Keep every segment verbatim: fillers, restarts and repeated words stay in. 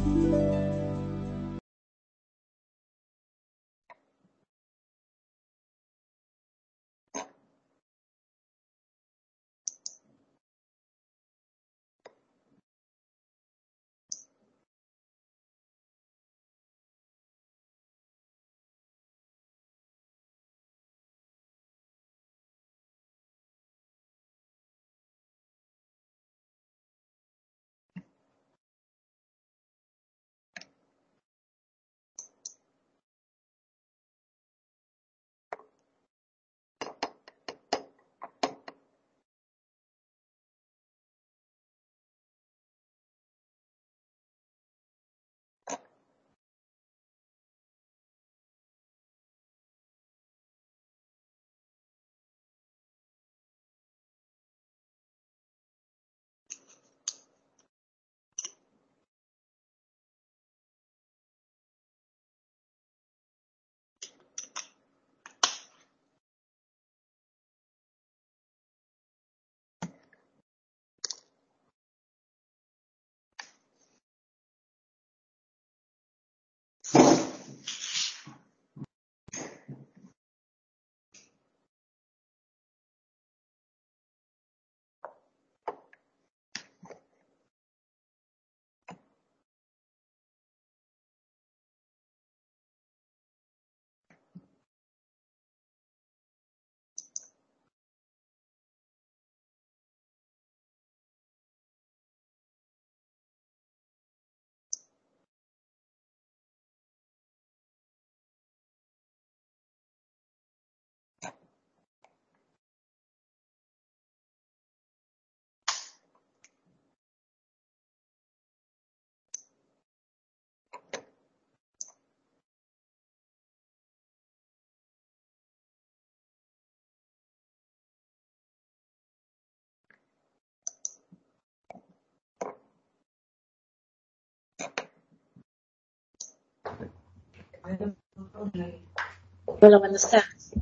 Hola, buenas tardes.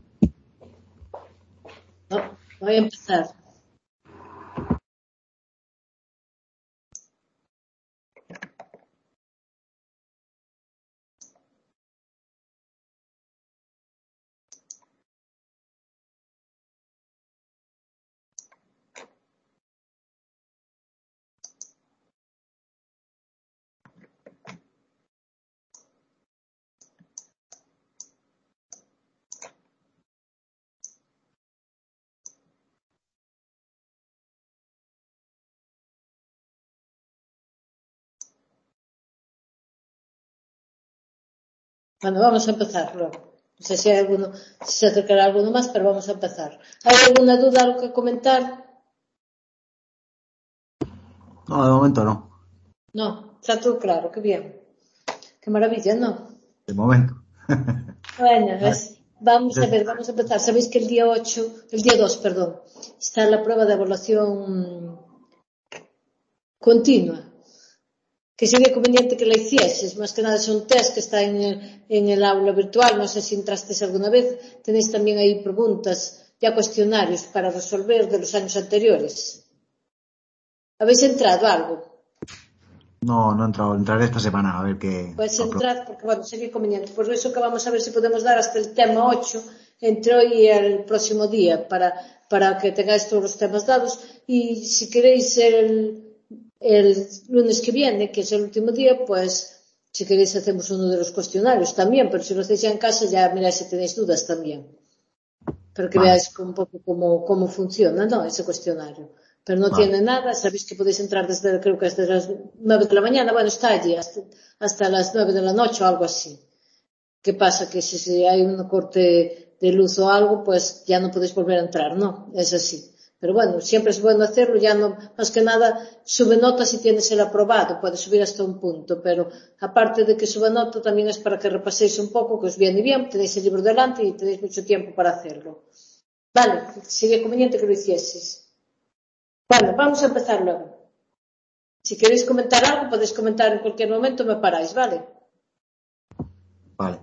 No, voy a empezar. Bueno, vamos a empezar luego. No sé si hay alguno, si se acercará alguno más, pero vamos a empezar. ¿Hay alguna duda, algo que comentar? No, de momento no. No, está todo claro, qué bien. Qué maravilla, ¿no? De momento. Bueno, es, vamos a ver, vamos a empezar. Sabéis que el día ocho, el día dos, perdón, está la prueba de evaluación continua, que sería conveniente que la hicieses. Más que nada son test que está en el, en el aula virtual. No sé si entrasteis alguna vez. Tenéis también ahí preguntas, ya cuestionarios para resolver de los años anteriores. ¿Habéis entrado algo? No, no he entrado. Entraré esta semana a ver qué. Puedes apro- entrar porque, bueno, sería conveniente. Por eso que vamos a ver si podemos dar hasta el tema ocho entre hoy y el próximo día para, para que tengáis todos los temas dados. Y si queréis el, el lunes que viene, que es el último día, pues si queréis hacemos uno de los cuestionarios también, pero si lo hacéis ya en casa ya miráis si tenéis dudas también. Pero que Vale, veáis un poco cómo, cómo funciona, ¿no? Ese cuestionario. Pero no vale. tiene nada, sabéis que podéis entrar desde, creo que desde las nueve de la mañana, bueno, está allí hasta, hasta las nueve de la noche o algo así. ¿Qué pasa? Que si, si hay un corte de luz o algo, pues ya no podéis volver a entrar, ¿no? Es así. Pero bueno, siempre es bueno hacerlo, ya no, más que nada, sube nota si tienes el aprobado, puede subir hasta un punto, pero aparte de que suba nota, también es para que repaséis un poco, que os viene bien, tenéis el libro delante y tenéis mucho tiempo para hacerlo. Vale, sería conveniente que lo hicieses. Bueno, vamos a empezar luego. Si queréis comentar algo, podéis comentar en cualquier momento, me paráis, ¿vale? Vale.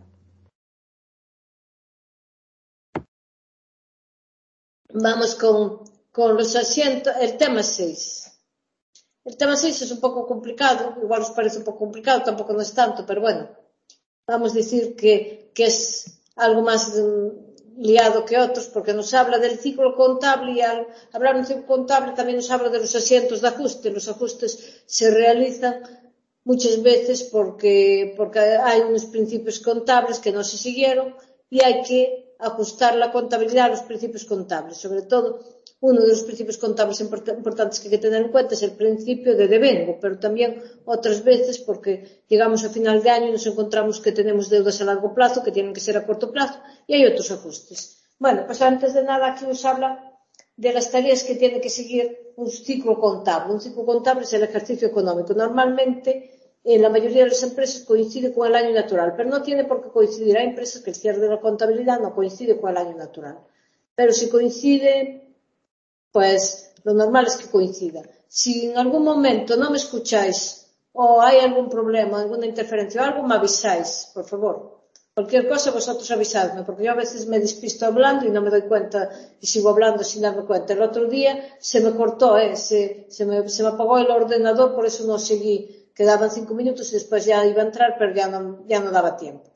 Vamos con, con los asientos, el tema seis. El tema seis es un poco complicado, igual os parece un poco complicado, tampoco no es tanto, pero bueno, vamos a decir que, que es algo más um, liado que otros, porque nos habla del ciclo contable y al hablar de un ciclo contable también nos habla de los asientos de ajuste. Los ajustes se realizan muchas veces porque, porque hay unos principios contables que no se siguieron y hay que ajustar la contabilidad a los principios contables. Sobre todo, uno de los principios contables importantes que hay que tener en cuenta es el principio de devengo, pero también otras veces porque llegamos a final de año y nos encontramos que tenemos deudas a largo plazo que tienen que ser a corto plazo y hay otros ajustes. Bueno, pues antes de nada aquí os habla de las tareas que tiene que seguir un ciclo contable. Un ciclo contable es el ejercicio económico. Normalmente, en la mayoría de las empresas coincide con el año natural, pero no tiene por qué coincidir. Hay empresas que el cierre de la contabilidad no coincide con el año natural. Pero si coincide, pues lo normal es que coincida. Si en algún momento no me escucháis o hay algún problema, alguna interferencia o algo, me avisáis, por favor. Cualquier cosa vosotros avisadme, porque yo a veces me despisto hablando y no me doy cuenta y sigo hablando sin darme cuenta. El otro día se me cortó, ¿eh? se, se, me, se me apagó el ordenador, por eso no seguí. Quedaban cinco minutos y después ya iba a entrar, pero ya no, ya no daba tiempo.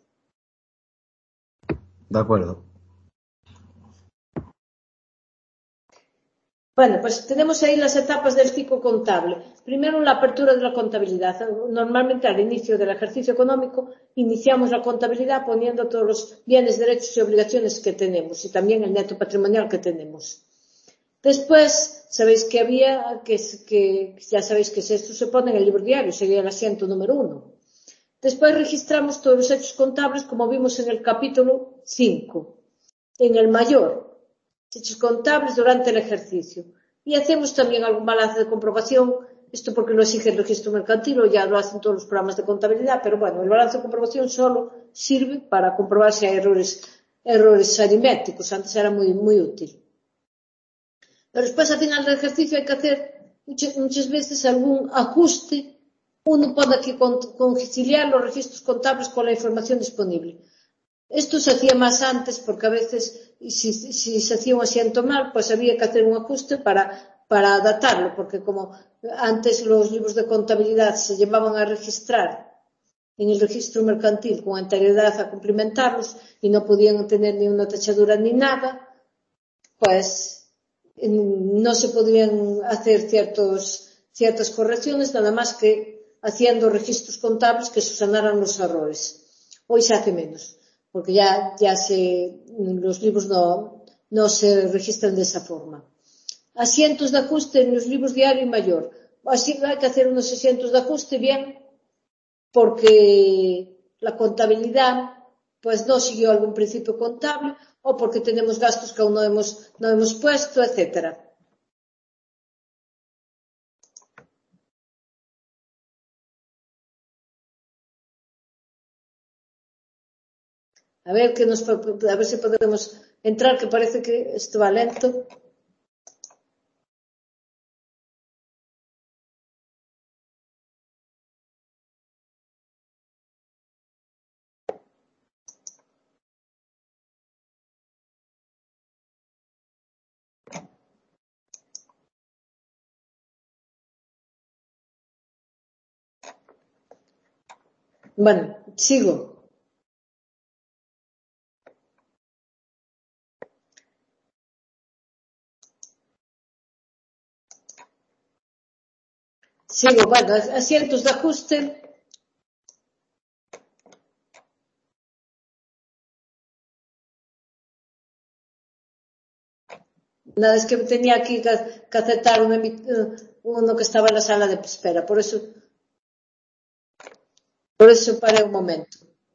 De acuerdo. Bueno, pues tenemos ahí las etapas del ciclo contable. Primero, la apertura de la contabilidad. Normalmente, al inicio del ejercicio económico, iniciamos la contabilidad poniendo todos los bienes, derechos y obligaciones que tenemos y también el neto patrimonial que tenemos. Después, sabéis que había, que, que ya sabéis que esto se pone en el libro diario, sería el asiento número uno. Después registramos todos los hechos contables, como vimos en el capítulo cinco, en el mayor. Hechos contables durante el ejercicio. Y hacemos también algún balance de comprobación, esto porque lo exige el registro mercantil o ya lo hacen todos los programas de contabilidad, pero bueno, el balance de comprobación solo sirve para comprobar si hay errores, errores aritméticos, antes era muy, muy útil. Pero después, al final del ejercicio, hay que hacer muchas, muchas veces algún ajuste. Uno pone aquí conciliar los registros contables con la información disponible. Esto se hacía más antes porque a veces, si, si se hacía un asiento mal, pues había que hacer un ajuste para, para adaptarlo, porque como antes los libros de contabilidad se llevaban a registrar en el registro mercantil con anterioridad a cumplimentarlos y no podían tener ni una tachadura ni nada, pues no se podían hacer ciertos, ciertas correcciones, nada más que haciendo registros contables que subsanaran los errores. Hoy se hace menos, porque ya, ya se, los libros no, no se registran de esa forma. Asientos de ajuste en los libros diario y mayor. Así hay que hacer unos asientos de ajuste bien, porque la contabilidad pues no siguió algún principio contable o porque tenemos gastos que aún no hemos, no hemos puesto, etcétera. A ver, que nos, a ver si podemos entrar, que parece que esto va lento. Bueno, sigo. Sigo, bueno, asientos de ajuste. Nada, es que tenía aquí que, que aceptar uno, uno que estaba en la sala de espera, por eso, por eso paré un momento.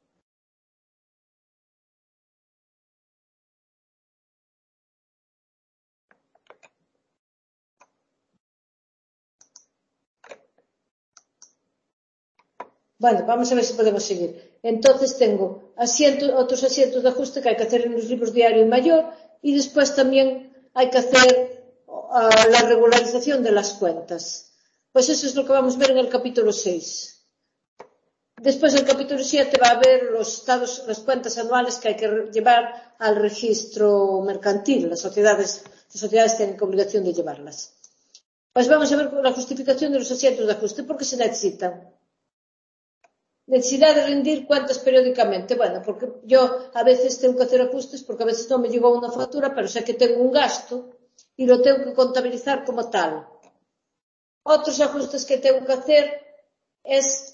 Bueno, vamos a ver si podemos seguir. Entonces tengo asientos, otros asientos de ajuste que hay que hacer en los libros diario y mayor y después también hay que hacer uh, la regularización de las cuentas. Pues eso es lo que vamos a ver en el capítulo seis. Después del capítulo siete va a haber los estados, las cuentas anuales que hay que llevar al registro mercantil. Las sociedades, las sociedades tienen obligación de llevarlas. Pues vamos a ver la justificación de los asientos de ajuste. ¿Por qué se necesitan? Necesidad de rendir cuentas periódicamente. Bueno, porque yo a veces tengo que hacer ajustes porque a veces no me llegó una factura, pero sé que tengo un gasto y lo tengo que contabilizar como tal. Otros ajustes que tengo que hacer es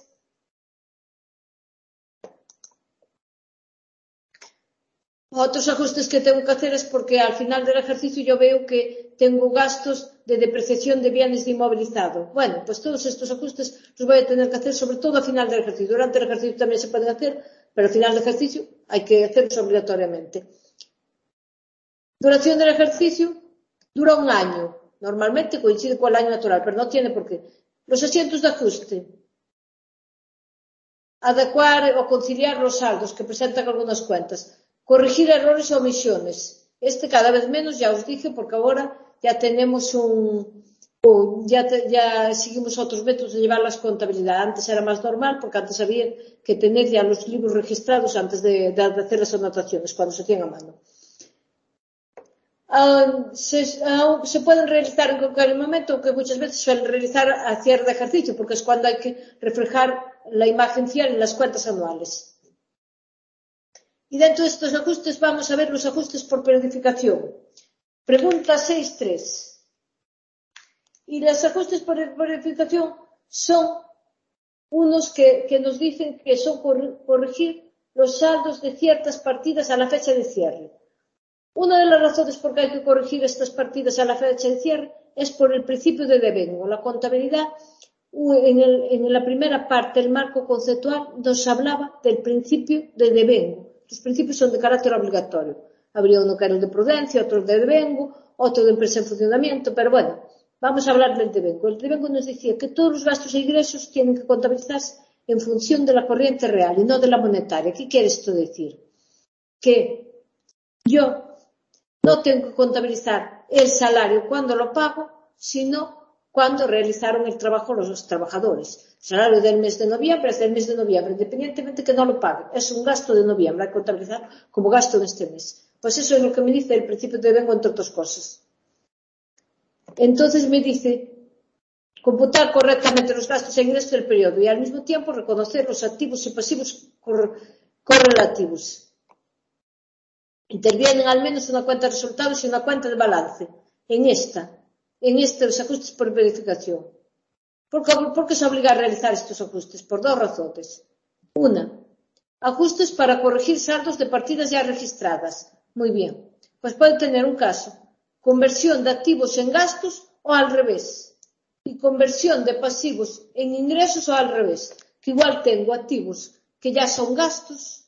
Otros ajustes que tengo que hacer es porque al final del ejercicio yo veo que tengo gastos de depreciación de bienes de inmovilizado. Bueno, pues todos estos ajustes los voy a tener que hacer sobre todo al final del ejercicio. Durante el ejercicio también se pueden hacer, pero al final del ejercicio hay que hacerlos obligatoriamente. Duración del ejercicio dura un año. Normalmente coincide con el año natural, pero no tiene por qué. Los asientos de ajuste. Adecuar o conciliar los saldos que presentan algunas cuentas. Corregir errores o omisiones. Este cada vez menos, ya os dije, porque ahora ya tenemos un, un ya, te, ya seguimos otros métodos de llevar las contabilidades. Antes era más normal, porque antes había que tener ya los libros registrados antes de, de hacer las anotaciones, cuando se hacían a mano. Uh, se, uh, se pueden realizar en cualquier momento, que muchas veces suelen realizar a cierre de ejercicio, porque es cuando hay que reflejar la imagen fiel en las cuentas anuales. Y dentro de estos ajustes vamos a ver los ajustes por periodificación. Pregunta seis tres. Y los ajustes por periodificación son unos que, que nos dicen que son corregir los saldos de ciertas partidas a la fecha de cierre. Una de las razones por qué hay que corregir estas partidas a la fecha de cierre es por el principio de devengo. La contabilidad, en, el, en la primera parte del marco conceptual, nos hablaba del principio de devengo. Los principios son de carácter obligatorio. Habría uno que era el de prudencia, otro el de devengo, otro de empresa en funcionamiento, pero bueno, vamos a hablar del devengo. El devengo nos decía que todos los gastos e ingresos tienen que contabilizarse en función de la corriente real y no de la monetaria. ¿Qué quiere esto decir? Que yo no tengo que contabilizar el salario cuando lo pago, sino cuando realizaron el trabajo los trabajadores. El salario del mes de noviembre es del mes de noviembre, independientemente que no lo paguen. Es un gasto de noviembre, hay que contabilizar como gasto en este mes. Pues eso es lo que me dice el principio de devengo, entre otras cosas. Entonces me dice computar correctamente los gastos e ingresos del periodo y al mismo tiempo reconocer los activos y pasivos correlativos. Intervienen al menos una cuenta de resultados y una cuenta de balance. En esta, en estos ajustes por verificación. ¿Por qué, ¿Por qué se obliga a realizar estos ajustes? Por dos razones. Una, ajustes para corregir saldos de partidas ya registradas. Muy bien. Pues puede tener un caso. Conversión de activos en gastos o al revés. Y conversión de pasivos en ingresos o al revés. Que igual tengo activos que ya son gastos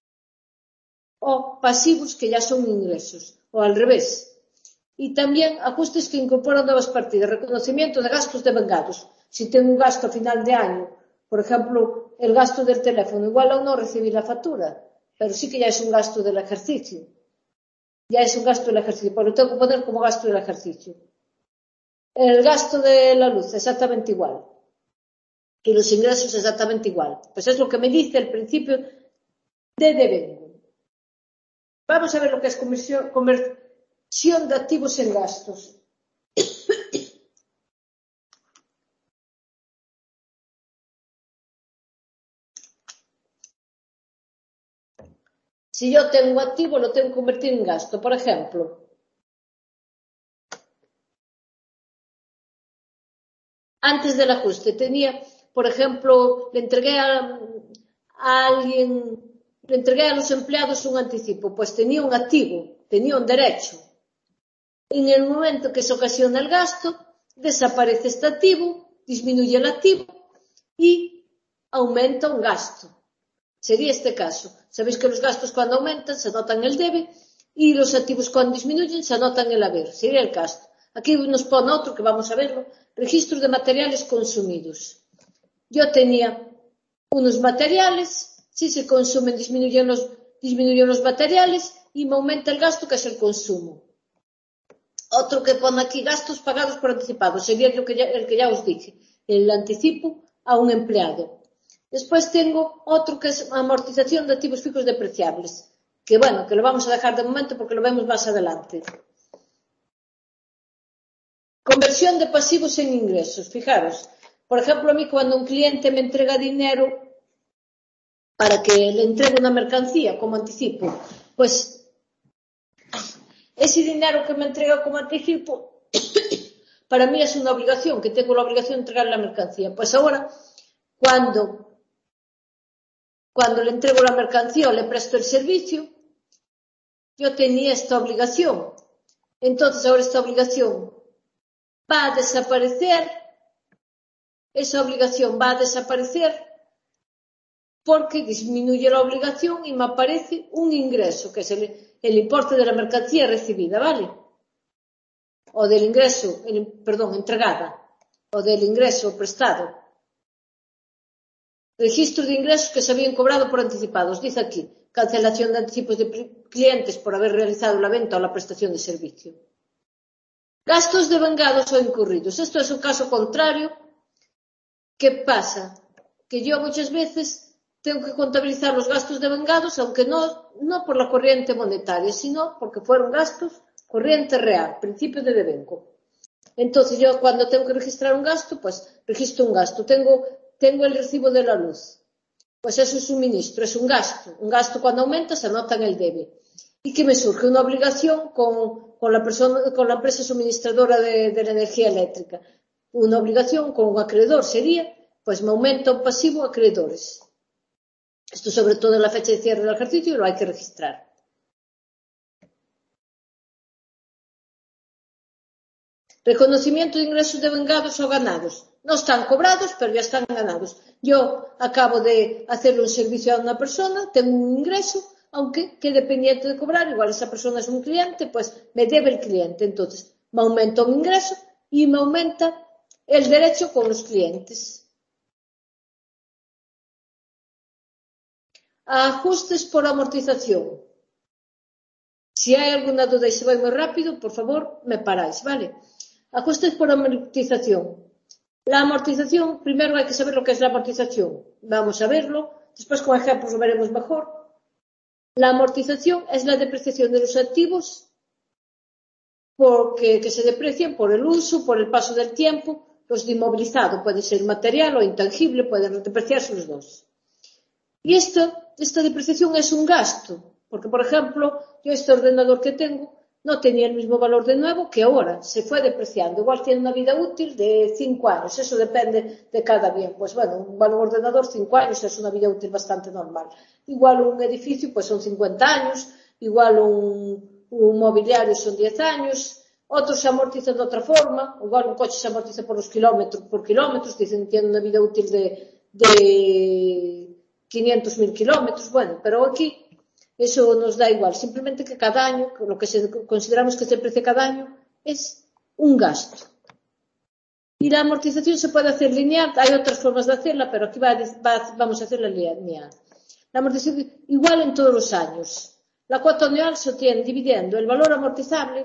o pasivos que ya son ingresos. O al revés. Y también ajustes que incorporan nuevas partidas. Reconocimiento de gastos devengados. Si tengo un gasto a final de año, por ejemplo, el gasto del teléfono, igual aún no recibí la factura, pero sí que ya es un gasto del ejercicio. Ya es un gasto del ejercicio, pues lo tengo que poner como gasto del ejercicio. El gasto de la luz, exactamente igual. Y los ingresos, exactamente igual. Pues es lo que me dice el principio de devengo. Vamos a ver lo que es conversión, conversión de activos en gastos. Si yo tengo un activo, lo tengo que convertir en gasto. Por ejemplo, antes del ajuste tenía, por ejemplo, le entregué a, a alguien, le entregué a los empleados un anticipo, pues tenía un activo, tenía un derecho. En el momento que se ocasiona el gasto, desaparece este activo, disminuye el activo y aumenta un gasto. Sería este caso. Sabéis que los gastos cuando aumentan se anotan el debe y los activos cuando disminuyen se anotan el haber. Sería el gasto. Aquí nos pone otro que vamos a verlo. Registro de materiales consumidos. Yo tenía unos materiales, si se consumen disminuyen los, disminuyen los materiales y me aumenta el gasto que es el consumo. Otro que pone aquí gastos pagados por anticipado. Sería el que ya, el que ya os dije. El anticipo a un empleado. Después tengo otro que es amortización de activos fijos depreciables, que bueno, que lo vamos a dejar de momento porque lo vemos más adelante. Conversión de pasivos en ingresos. Fijaros, por ejemplo, a mí cuando un cliente me entrega dinero para que le entregue una mercancía como anticipo, pues ese dinero que me entrega como anticipo para mí es una obligación, que tengo la obligación de entregar la mercancía. Pues ahora, cuando, cuando le entrego la mercancía o le presto el servicio, yo tenía esta obligación. Entonces ahora esta obligación va a desaparecer, esa obligación va a desaparecer porque disminuye la obligación y me aparece un ingreso, que es el, el importe de la mercancía recibida, ¿vale? O del ingreso, el, perdón, entregada, o del ingreso prestado. Registro de ingresos que se habían cobrado por anticipados. Dice aquí, cancelación de anticipos de clientes por haber realizado la venta o la prestación de servicio. Gastos devengados o incurridos. Esto es un caso contrario. ¿Qué pasa? Que yo muchas veces tengo que contabilizar los gastos devengados, aunque no, no por la corriente monetaria, sino porque fueron gastos corriente real, principio de devengo. Entonces yo cuando tengo que registrar un gasto, pues registro un gasto. Tengo, tengo el recibo de la luz. Pues eso es un suministro, es un gasto. Un gasto cuando aumenta se anota en el debe. ¿Y qué me surge? Una obligación con, con, la, persona, con la empresa suministradora de, de la energía eléctrica. Una obligación con un acreedor sería, pues me aumenta un pasivo a acreedores. Esto sobre todo en la fecha de cierre del ejercicio lo hay que registrar. Reconocimiento de ingresos devengados o ganados. No están cobrados, pero ya están ganados. Yo acabo de hacerle un servicio a una persona, tengo un ingreso, aunque quede pendiente de cobrar, igual esa persona es un cliente, pues me debe el cliente. Entonces, me aumenta un ingreso y me aumenta el derecho con los clientes. Ajustes por amortización. Si hay alguna duda y se va muy rápido, por favor, me paráis, ¿vale? Ajustes por amortización. La amortización, primero hay que saber lo que es la amortización. Vamos a verlo. Después con ejemplos lo veremos mejor. La amortización es la depreciación de los activos porque, que se deprecian por el uso, por el paso del tiempo. Los de inmovilizado puede ser material o intangible, pueden depreciarse los dos. Y esta, esta depreciación es un gasto, porque por ejemplo, yo este ordenador que tengo no tenía el mismo valor de nuevo que ahora, se fue depreciando. Igual tiene una vida útil de cinco años, eso depende de cada bien. Pues bueno, un valor ordenador, cinco años, es una vida útil bastante normal. Igual un edificio, pues son cincuenta años, igual un, un mobiliario son diez años, otros se amortizan de otra forma, igual un coche se amortiza por los kilómetros, por kilómetros, dicen que tiene una vida útil de, de quinientos mil kilómetros, bueno, pero aquí eso nos da igual, simplemente que cada año, lo que se, consideramos que se deprecia cada año, es un gasto. Y la amortización se puede hacer lineal, hay otras formas de hacerla, pero aquí va, va, vamos a hacerla lineal. La amortización igual en todos los años. La cuota anual se obtiene dividiendo el valor amortizable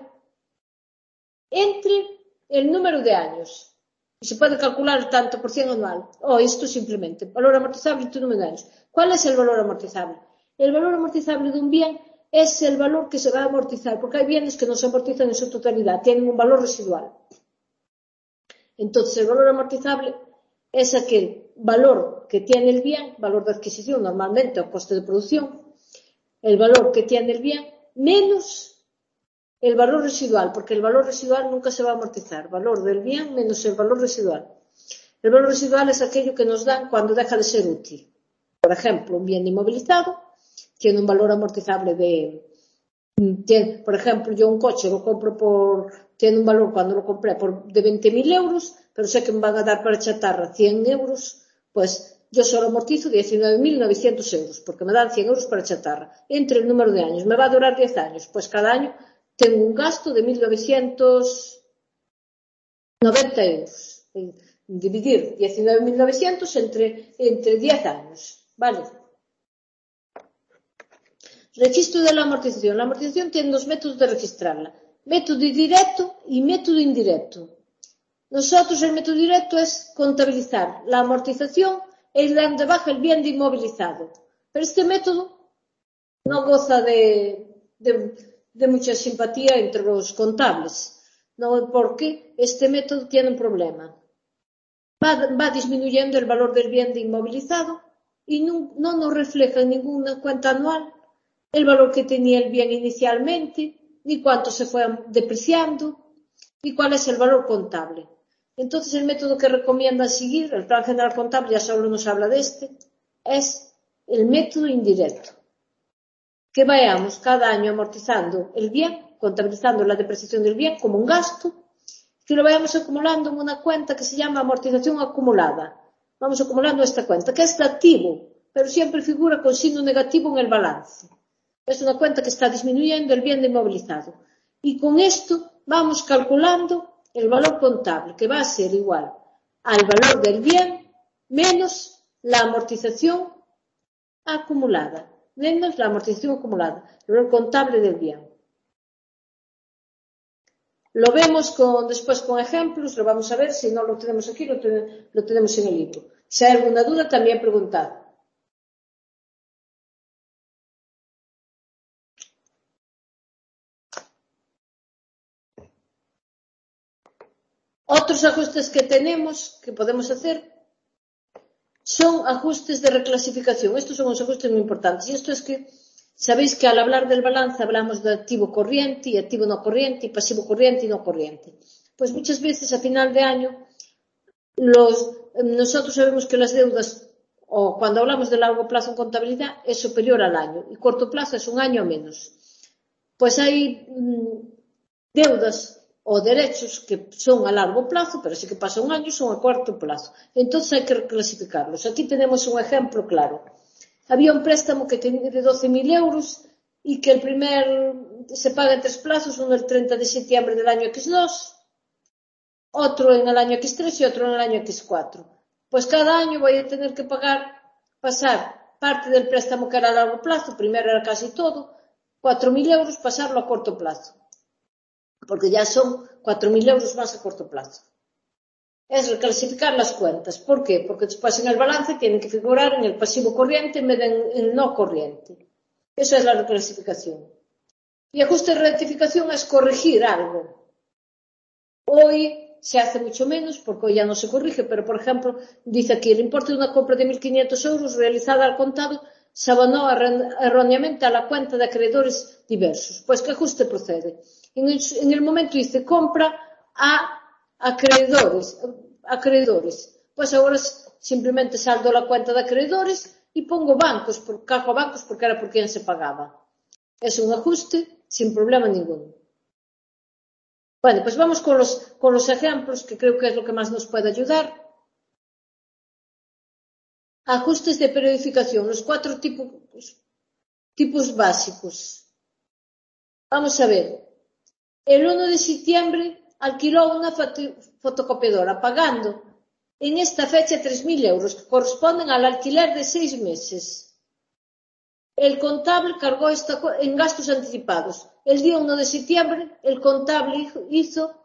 entre el número de años. Y se puede calcular el tanto por cien anual. O esto simplemente, valor amortizable entre el número de años. ¿Cuál es el valor amortizable? El valor amortizable de un bien es el valor que se va a amortizar, porque hay bienes que no se amortizan en su totalidad, tienen un valor residual. Entonces, el valor amortizable es aquel valor que tiene el bien, valor de adquisición normalmente o coste de producción, el valor que tiene el bien menos el valor residual, porque el valor residual nunca se va a amortizar, valor del bien menos el valor residual. El valor residual es aquello que nos dan cuando deja de ser útil. Por ejemplo, un bien inmovilizado tiene un valor amortizable de, tiene, por ejemplo, yo un coche lo compro por, tiene un valor cuando lo compré por, de veinte mil euros, pero sé que me van a dar para chatarra cien euros, pues yo solo amortizo diecinueve mil novecientos euros, porque me dan cien euros para chatarra. Entre el número de años, me va a durar diez años, pues cada año tengo un gasto de mil novecientos noventa euros. Dividir diecinueve mil novecientos entre, entre diez años, ¿vale? Registro de la amortización. La amortización tiene dos métodos de registrarla. Método directo y método indirecto. Nosotros el método directo es contabilizar la amortización e ir dando de baja el bien de inmovilizado. Pero este método no goza de, de, de mucha simpatía entre los contables. No, porque este método tiene un problema. Va, va disminuyendo el valor del bien de inmovilizado y no, no nos refleja en ninguna cuenta anual el valor que tenía el bien inicialmente, ni cuánto se fue depreciando, ni cuál es el valor contable. Entonces, el método que recomienda seguir, el Plan General Contable, ya solo nos habla de este, es el método indirecto. Que vayamos cada año amortizando el bien, contabilizando la depreciación del bien como un gasto, que lo vayamos acumulando en una cuenta que se llama amortización acumulada. Vamos acumulando esta cuenta, que es de activo, pero siempre figura con signo negativo en el balance. Es una cuenta que está disminuyendo el bien de inmovilizado. Y con esto vamos calculando el valor contable, que va a ser igual al valor del bien menos la amortización acumulada, menos la amortización acumulada, el valor contable del bien. Lo vemos con, después con ejemplos, lo vamos a ver, si no lo tenemos aquí, lo, ten, lo tenemos en el libro. Si hay alguna duda, también preguntad. Otros ajustes que tenemos, que podemos hacer, son ajustes de reclasificación. Estos son los ajustes muy importantes. Y esto es que, sabéis que al hablar del balance hablamos de activo corriente y activo no corriente y pasivo corriente y no corriente. Pues muchas veces a final de año los, nosotros sabemos que las deudas, o cuando hablamos de largo plazo en contabilidad, es superior al año y corto plazo es un año menos. Pues hay mmm, deudas o derechos que son a largo plazo, pero sí que pasa un año, son a corto plazo. Entonces hay que reclasificarlos. Aquí tenemos un ejemplo claro. Había un préstamo que tenía de doce mil euros y que el primer se paga en tres plazos, uno el treinta de septiembre del año equis dos, otro en el año equis tres y otro en el año equis cuatro. Pues cada año voy a tener que pagar, pasar parte del préstamo que era a largo plazo, primero era casi todo, cuatro mil euros, pasarlo a corto plazo. Porque ya son cuatro mil euros más a corto plazo. Es reclasificar las cuentas. ¿Por qué? Porque después en el balance tienen que figurar en el pasivo corriente en vez de en el no corriente. Eso es la reclasificación. Y ajuste de rectificación es corregir algo. Hoy se hace mucho menos porque hoy ya no se corrige, pero por ejemplo, dice aquí el importe de una compra de mil quinientos euros realizada al contado se abonó erróneamente a la cuenta de acreedores diversos. Pues ¿qué ajuste procede? En el, en el momento dice compra a acreedores, acreedores. Pues ahora simplemente saldo la cuenta de acreedores y pongo bancos, por, cajo a bancos porque era por quien se pagaba. Es un ajuste sin problema ninguno. Bueno, pues vamos con los, con los ejemplos, que creo que es lo que más nos puede ayudar. Ajustes de periodificación, los cuatro tipos, tipos básicos. Vamos a ver. El uno de septiembre alquiló una fotocopiadora pagando en esta fecha tres mil euros, que corresponden al alquiler de seis meses. El contable cargó esta en gastos anticipados. El día uno de septiembre, el contable hizo...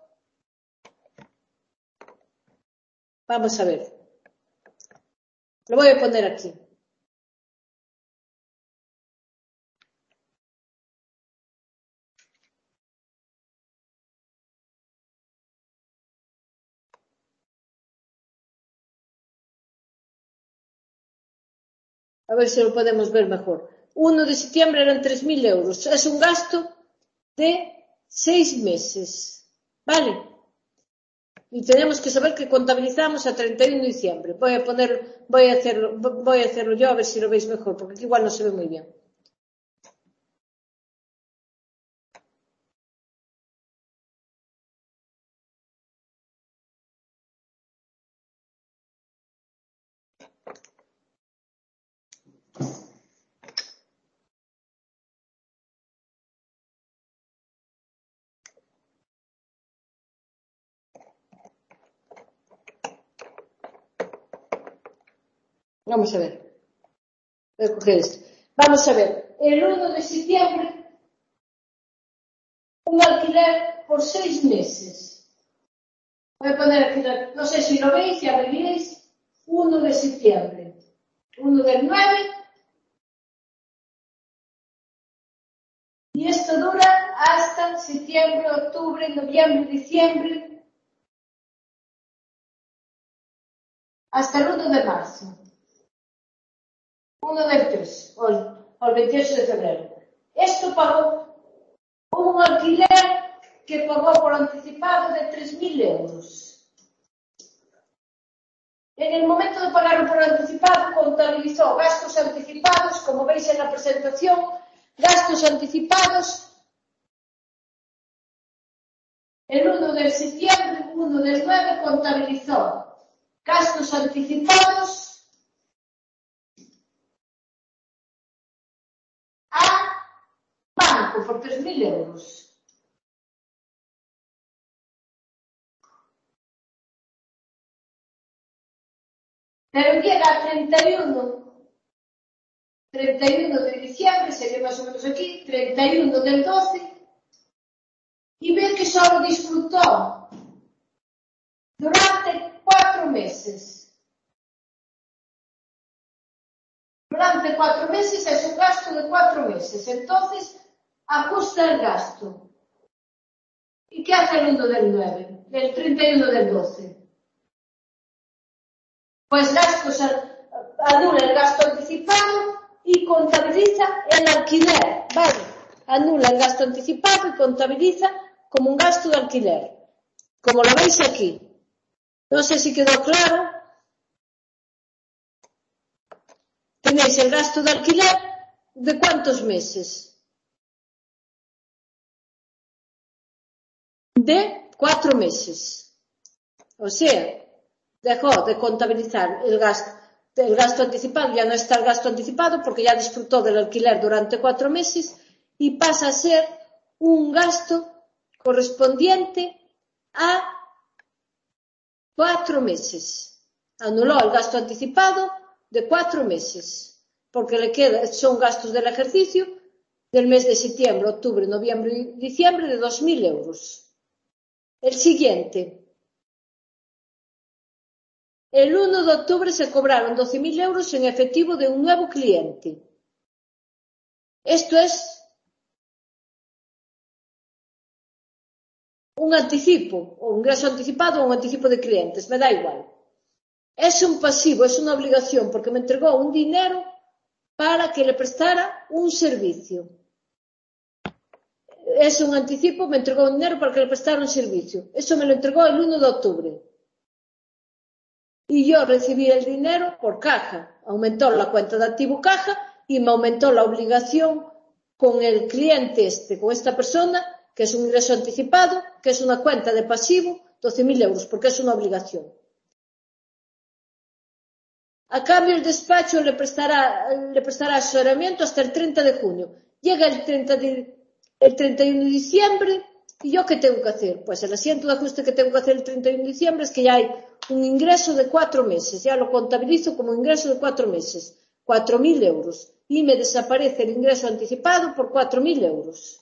Vamos a ver. Lo voy a poner aquí. A ver si lo podemos ver mejor. uno de septiembre eran tres mil euros. Es un gasto de seis meses. ¿Vale? Y tenemos que saber que contabilizamos a treinta y uno de diciembre. Voy a poner, voy a hacerlo, voy a hacerlo yo a ver si lo veis mejor, porque aquí igual no se ve muy bien. Vamos a ver. Voy a coger esto. Vamos a ver. El uno de septiembre, un alquiler por seis meses. Voy a poner aquí, no sé si lo veis, ya me diréis. uno de septiembre. uno del nueve. Y esto dura hasta septiembre. septiembre, octubre, noviembre, diciembre, hasta el uno de marzo. uno del tres, o el veintiocho de febrero. Esto pagó un alquiler que pagó por anticipado de tres mil euros. En el momento de pagar por anticipado, contabilizó gastos anticipados, como veis en la presentación, gastos anticipados, el uno de septiembre, uno del nueve, contabilizó gastos anticipados a banco por tres mil euros. Pero llega a treinta y uno, treinta y uno de diciembre, sería más o menos aquí, treinta y uno del doce, y ve que solo disfrutó durante cuatro meses. Durante cuatro meses es un gasto de cuatro meses. Entonces, ajusta el gasto. ¿Y qué hace el uno del nueve? El treinta y uno del doce. Pues gastos, anula el gasto anticipado y contabiliza el alquiler. Vale, anula el gasto anticipado y contabiliza como un gasto de alquiler. Como lo veis aquí. No sé si quedó claro. Tenéis el gasto de alquiler de cuántos meses. De cuatro meses. O sea, dejó de contabilizar el gasto, el gasto anticipado, ya no está el gasto anticipado porque ya disfrutó del alquiler durante cuatro meses y pasa a ser un gasto correspondiente a cuatro meses. Anuló el gasto anticipado de cuatro meses, porque le queda, son gastos del ejercicio del mes de septiembre, octubre, noviembre y diciembre de dos mil euros. El siguiente. El uno de octubre se cobraron doce mil euros en efectivo de un nuevo cliente. Esto es un anticipo, o un ingreso anticipado o un anticipo de clientes, me da igual. Es un pasivo, es una obligación, porque me entregó un dinero para que le prestara un servicio. Es un anticipo, me entregó un dinero para que le prestara un servicio. Eso me lo entregó el uno de octubre. Y yo recibí el dinero por caja. Aumentó la cuenta de activo caja y me aumentó la obligación con el cliente este, con esta persona, que es un ingreso anticipado, que es una cuenta de pasivo, doce mil euros, porque es una obligación. A cambio, el despacho le prestará, le prestará asesoramiento hasta el treinta de junio. Llega el, treinta de, el treinta y uno de diciembre, ¿y yo qué tengo que hacer? Pues el asiento de ajuste que tengo que hacer el treinta y uno de diciembre es que ya hay un ingreso de cuatro meses. Ya lo contabilizo como ingreso de cuatro meses, cuatro mil euros. Y me desaparece el ingreso anticipado por cuatro mil euros.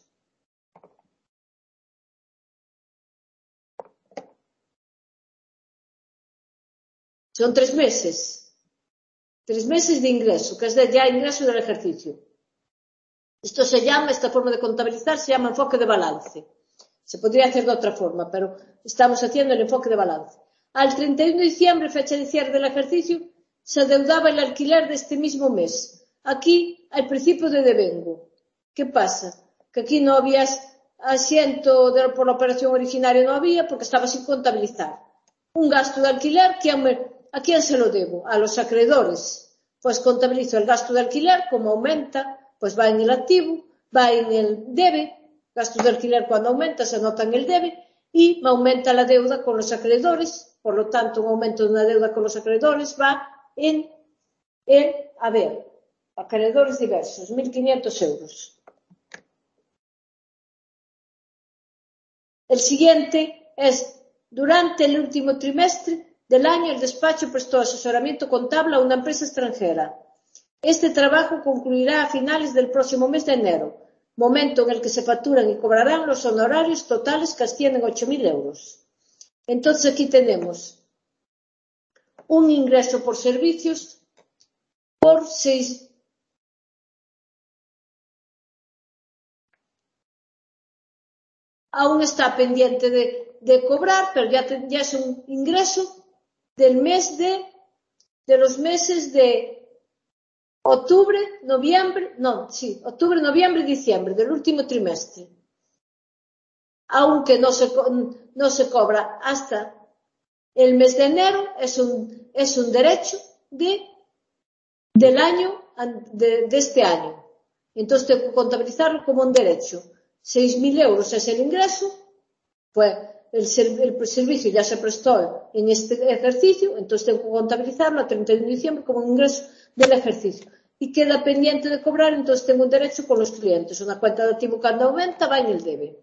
Son tres meses. Tres meses de ingreso, que es de ya ingreso del ejercicio. Esto se llama, esta forma de contabilizar se llama enfoque de balance. Se podría hacer de otra forma, pero estamos haciendo el enfoque de balance. Al treinta y uno de diciembre, fecha de cierre del ejercicio, se adeudaba el alquiler de este mismo mes. Aquí, al principio de devengo. ¿Qué pasa? Que aquí no había asiento de, por la operación originaria, no había, porque estaba sin contabilizar. Un gasto de alquiler que me... ¿A quién se lo debo? A los acreedores. Pues contabilizo el gasto de alquiler, como aumenta, pues va en el activo, va en el debe, gastos de alquiler cuando aumenta se anota en el debe, y me aumenta la deuda con los acreedores, por lo tanto un aumento de una deuda con los acreedores va en el, a ver, acreedores diversos, mil quinientos euros. El siguiente es, durante el último trimestre del año, el despacho prestó asesoramiento contable a una empresa extranjera. Este trabajo concluirá a finales del próximo mes de enero, momento en el que se facturan y cobrarán los honorarios totales que ascienden a ocho mil euros. Entonces aquí tenemos un ingreso por servicios por seis. aún está pendiente de, de cobrar, pero ya, te, ya es un ingreso del mes de, de los meses de octubre, noviembre, no, sí, octubre, noviembre y diciembre, del último trimestre. Aunque no se, no se cobra hasta el mes de enero, es un, es un derecho de, del año, de, de este año. Entonces tengo que contabilizarlo como un derecho. seis mil euros es el ingreso, pues el, el servicio ya se prestó en este ejercicio, entonces tengo que contabilizarlo a treinta y uno de diciembre como un ingreso del ejercicio. Y queda pendiente de cobrar, entonces tengo un derecho con los clientes. Una cuenta de activo cuando aumenta va en el debe.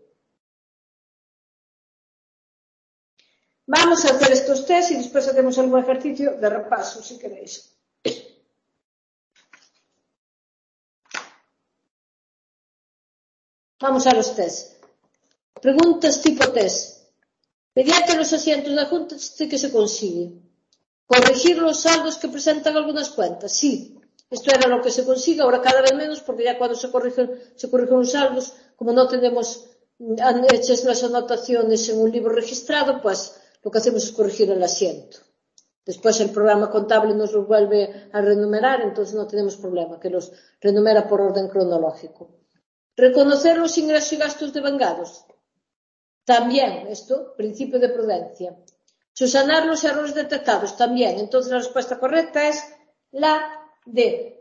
Vamos a hacer estos test y después hacemos algún ejercicio de repaso, si queréis. Vamos a los test. Preguntas tipo test. Mediante los asientos de Junta, ¿qué se consigue? Corregir los saldos que presentan algunas cuentas. Sí, esto era lo que se consigue, ahora cada vez menos, porque ya cuando se corrigen, se corrigen los saldos, como no tenemos hechas las anotaciones en un libro registrado, pues lo que hacemos es corregir el asiento. Después el programa contable nos los vuelve a renumerar, entonces no tenemos problema, que los renumera por orden cronológico. Reconocer los ingresos y gastos devengados. También, esto, principio de prudencia. Subsanar los errores detectados. También, entonces la respuesta correcta es la D.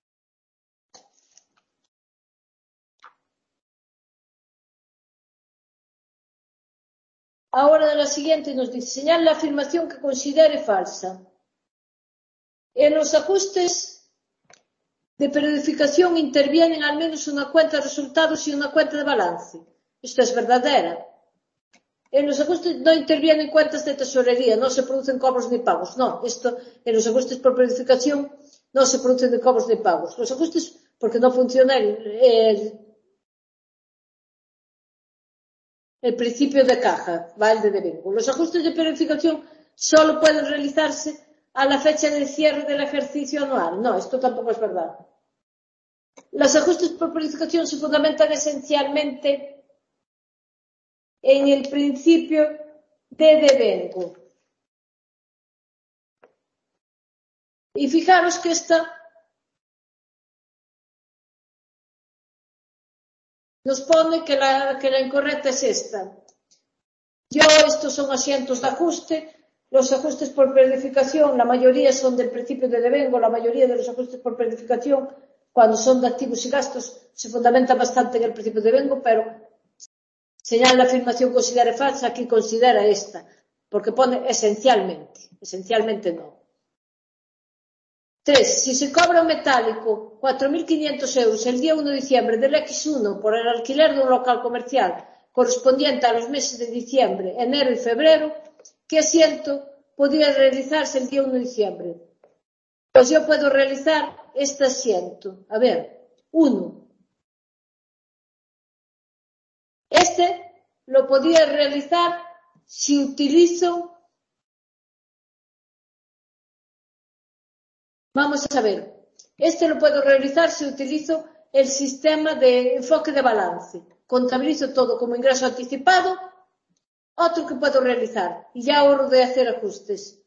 Ahora de la siguiente nos dice, señale la afirmación que considere falsa. En los ajustes de periodificación intervienen al menos una cuenta de resultados y una cuenta de balance. Esto es verdadera. En los ajustes no intervienen cuentas de tesorería, no se producen cobros ni pagos. No, esto en los ajustes por periodificación no se producen de cobros ni pagos. Los ajustes, porque no funciona el, el el principio de caja, va el de devengo. Los ajustes de periodificación solo pueden realizarse a la fecha de cierre del ejercicio anual. No, esto tampoco es verdad. Los ajustes por periodificación se fundamentan esencialmente en el principio de devengo. Y fijaros que esta nos pone que la, que la incorrecta es esta. Yo, estos son asientos de ajuste. Los ajustes por periodificación, la mayoría son del principio de devengo, la mayoría de los ajustes por periodificación, cuando son de activos y gastos, se fundamentan bastante en el principio de devengo, pero señala la afirmación considere falsa, aquí considera esta, porque pone esencialmente, esencialmente no. Tres. Si se cobra un metálico cuatro mil quinientos euros el día uno de diciembre del equis uno por el alquiler de un local comercial correspondiente a los meses de diciembre, enero y febrero, ¿qué asiento podría realizarse el día uno de diciembre? Pues yo puedo realizar este asiento. A ver, uno. Este lo podría realizar si utilizo. Vamos a ver. Este lo puedo realizar si utilizo el sistema de enfoque de balance. Contabilizo todo como ingreso anticipado. Otro que puedo realizar. Y ya ahorro de hacer ajustes.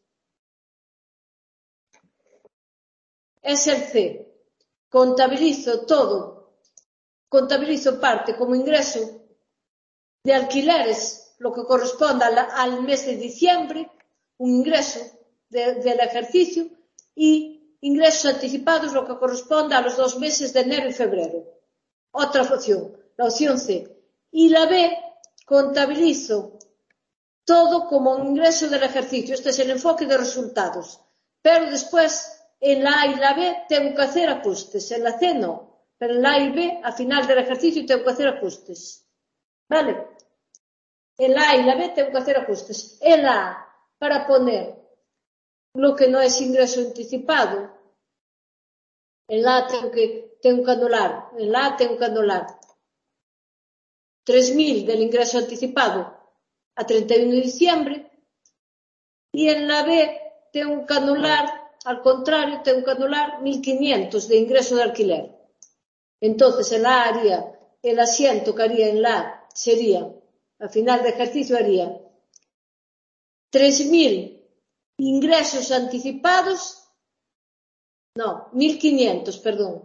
Es el C. Contabilizo todo. Contabilizo parte como ingreso de alquileres, lo que corresponda al mes de diciembre, un ingreso de, del ejercicio, y ingresos anticipados, lo que corresponda a los dos meses de enero y febrero. Otra opción, la opción C. Y la B, contabilizo todo como un ingreso del ejercicio. Este es el enfoque de resultados. Pero después, en la A y la B, tengo que hacer ajustes. En la C no. Pero en la A y B, al final del ejercicio, tengo que hacer ajustes. ¿Vale? En la A y la B tengo que hacer ajustes. En la A, para poner lo que no es ingreso anticipado, en la A tengo que, tengo que anular. En la A tengo que anular tres mil del ingreso anticipado a treinta y uno de diciembre. Y en la B tengo que anular, al contrario, tengo que anular mil quinientos de ingreso de alquiler. Entonces, en la A haría, el asiento que haría en la A sería a final de ejercicio haría tres mil ingresos anticipados, no, mil quinientos, perdón,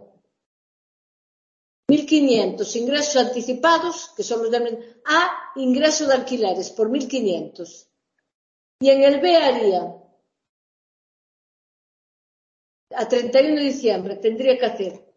mil quinientos ingresos anticipados, que son los de a ingreso de alquileres por mil quinientos. Y en el B haría a treinta y uno de diciembre, tendría que hacer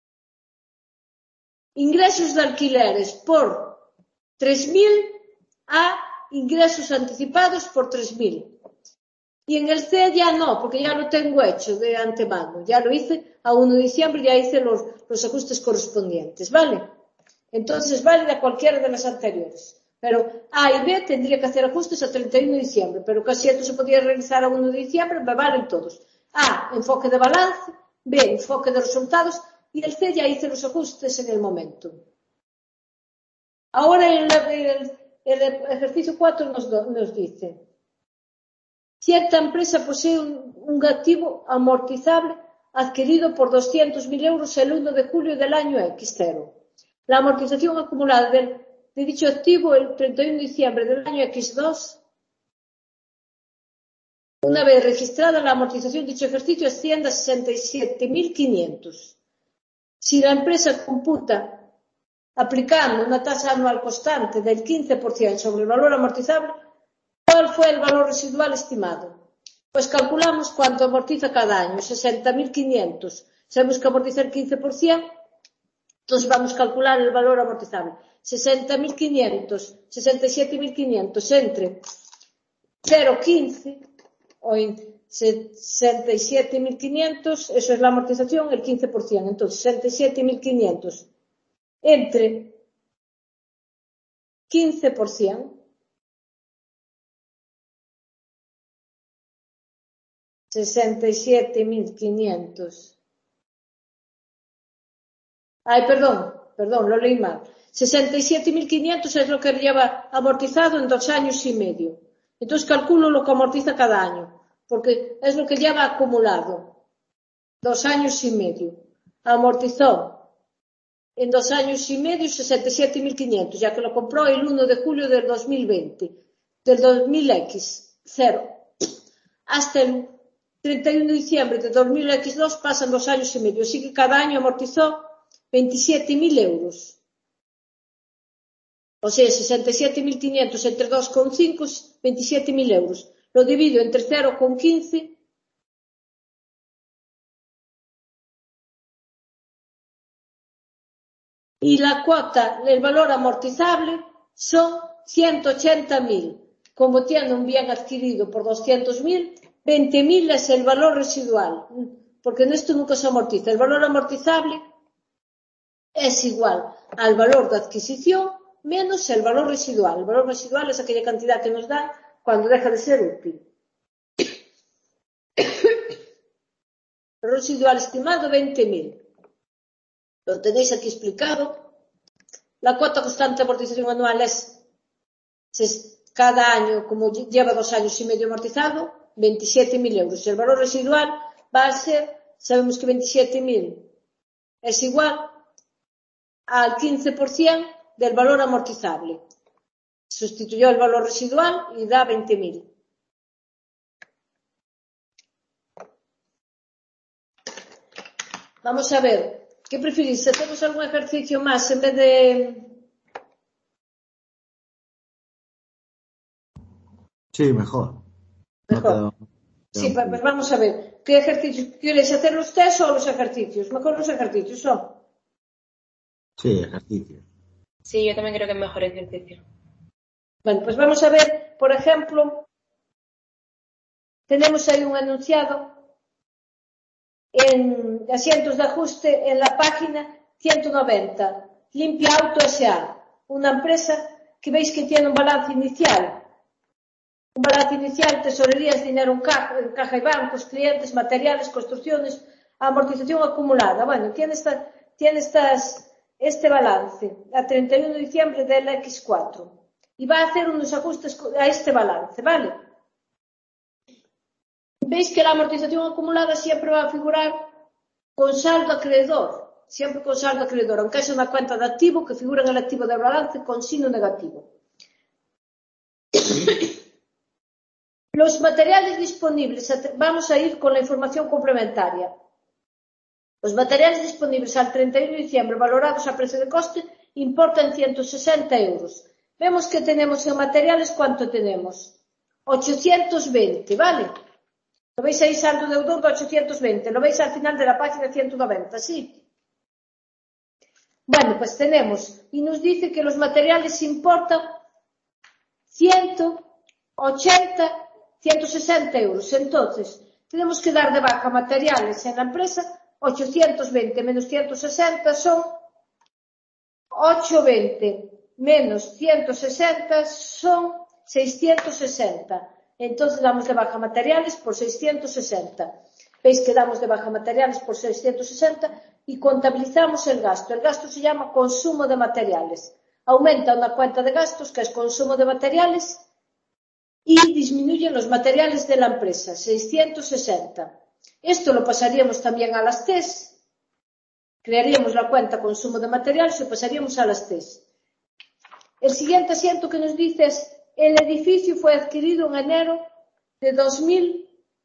ingresos de alquileres por tres mil a ingresos anticipados por tres mil. Y en el C ya no, porque ya lo tengo hecho de antemano. Ya lo hice a uno de diciembre, ya hice los, los ajustes correspondientes, ¿vale? Entonces vale a cualquiera de las anteriores. Pero A y B tendría que hacer ajustes a treinta y uno de diciembre, pero casi esto se podría realizar a uno de diciembre, me valen todos. A, enfoque de balance, B, enfoque de resultados, y el C ya hice los ajustes en el momento. Ahora el, el, el ejercicio cuatro nos, nos dice: cierta empresa posee un, un activo amortizable adquirido por doscientos mil euros el uno de julio del año X cero. La amortización acumulada del, de dicho activo el treinta y uno de diciembre del año X dos. Una vez registrada, la amortización de dicho ejercicio asciende a sesenta y siete mil quinientos. Si la empresa computa aplicando una tasa anual constante del quince por ciento sobre el valor amortizable, ¿cuál fue el valor residual estimado? Pues calculamos cuánto amortiza cada año, sesenta mil quinientos. Sabemos que amortiza el quince por ciento, entonces vamos a calcular el valor amortizable. sesenta mil quinientos, sesenta y siete mil quinientos entre cero coma quince o sesenta y siete mil quinientos, eso es la amortización, el quince por ciento. Entonces, sesenta y siete mil quinientos entre quince por ciento, sesenta y siete mil quinientos. Ay, perdón, perdón, lo leí mal. sesenta y siete mil quinientos es lo que lleva amortizado en dos años y medio. Entonces calculo lo que amortiza cada año, porque es lo que lleva acumulado. Dos años y medio. Amortizó en dos años y medio sesenta y siete mil quinientos, ya que lo compró el uno de julio del dos mil veinte, del dos mil X cero, hasta el treinta y uno de diciembre de dos mil X dos pasan dos años y medio, así que cada año amortizó veintisiete mil euros. O sea, sesenta y siete mil quinientos entre dos coma cinco, veintisiete mil euros. Lo divido entre cero coma quince. Y la cuota, el valor amortizable son ciento ochenta mil. Como tiene un bien adquirido por doscientos mil, veinte mil es el valor residual, porque en esto nunca se amortiza. El valor amortizable es igual al valor de adquisición menos el valor residual. El valor residual es aquella cantidad que nos da cuando deja de ser útil. El residual estimado, veinte mil. Lo tenéis aquí explicado. La cuota constante de amortización anual es, es cada año, como lleva dos años y medio amortizado, veintisiete mil euros. El valor residual va a ser, sabemos que veintisiete mil es igual al quince por ciento del valor amortizable. Sustituyó el valor residual y da veinte mil. Vamos a ver. ¿Qué preferís? ¿Hacemos algún ejercicio más en vez de...? Sí, mejor. Mejor. No te... Sí, pues vamos a ver. ¿Qué ejercicios? ¿Quieres hacer los test o los ejercicios? Mejor los ejercicios, ¿no? Sí, ejercicios. Sí, yo también creo que es mejor ejercicio. Bueno, pues vamos a ver, por ejemplo, tenemos ahí un enunciado en asientos de ajuste en la página ciento noventa, Limpia Auto S A, una empresa que veis que tiene un balance inicial. Un balance inicial, tesorerías, dinero en caja, en caja y bancos, clientes, materiales, construcciones, amortización acumulada. Bueno, tiene, esta, tiene estas, este balance a treinta y uno de diciembre del X cuatro y va a hacer unos ajustes a este balance, ¿vale? Veis que la amortización acumulada siempre va a figurar con saldo acreedor, siempre con saldo acreedor, aunque es una cuenta de activo que figura en el activo del balance con signo negativo. Los materiales disponibles, vamos a ir con la información complementaria. Los materiales disponibles al treinta y uno de diciembre valorados a precio de coste importan ciento sesenta euros. Vemos que tenemos en materiales, ¿cuánto tenemos? ochocientos veinte, ¿vale? Lo veis ahí, saldo deudor de ochocientos veinte. Lo veis al final de la página ciento noventa, ¿sí? Bueno, pues tenemos, y nos dice que los materiales importan ciento ochenta, ciento sesenta euros. Entonces, tenemos que dar de baja materiales en la empresa. ochocientos veinte menos ciento sesenta son ochocientos veinte menos ciento sesenta son seiscientos sesenta. Entonces damos de baja materiales por seiscientos sesenta. Veis que damos de baja materiales por seiscientos sesenta y contabilizamos el gasto. El gasto se llama consumo de materiales. Aumenta una cuenta de gastos que es consumo de materiales y disminuyen los materiales de la empresa, seiscientos sesenta. Esto lo pasaríamos también a las T E S. Crearíamos la cuenta consumo de materiales y pasaríamos a las T E S. El siguiente asiento que nos dice es: el edificio fue adquirido en enero de dos mil